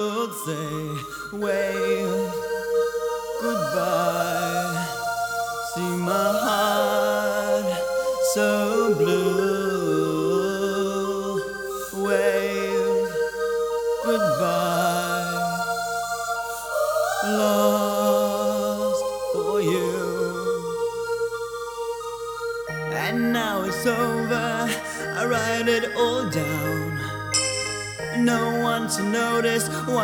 Would say, wave goodbye. See my heart so blue. Wave goodbye. Lost for you. And now it's over. I write it all down. No one to notice.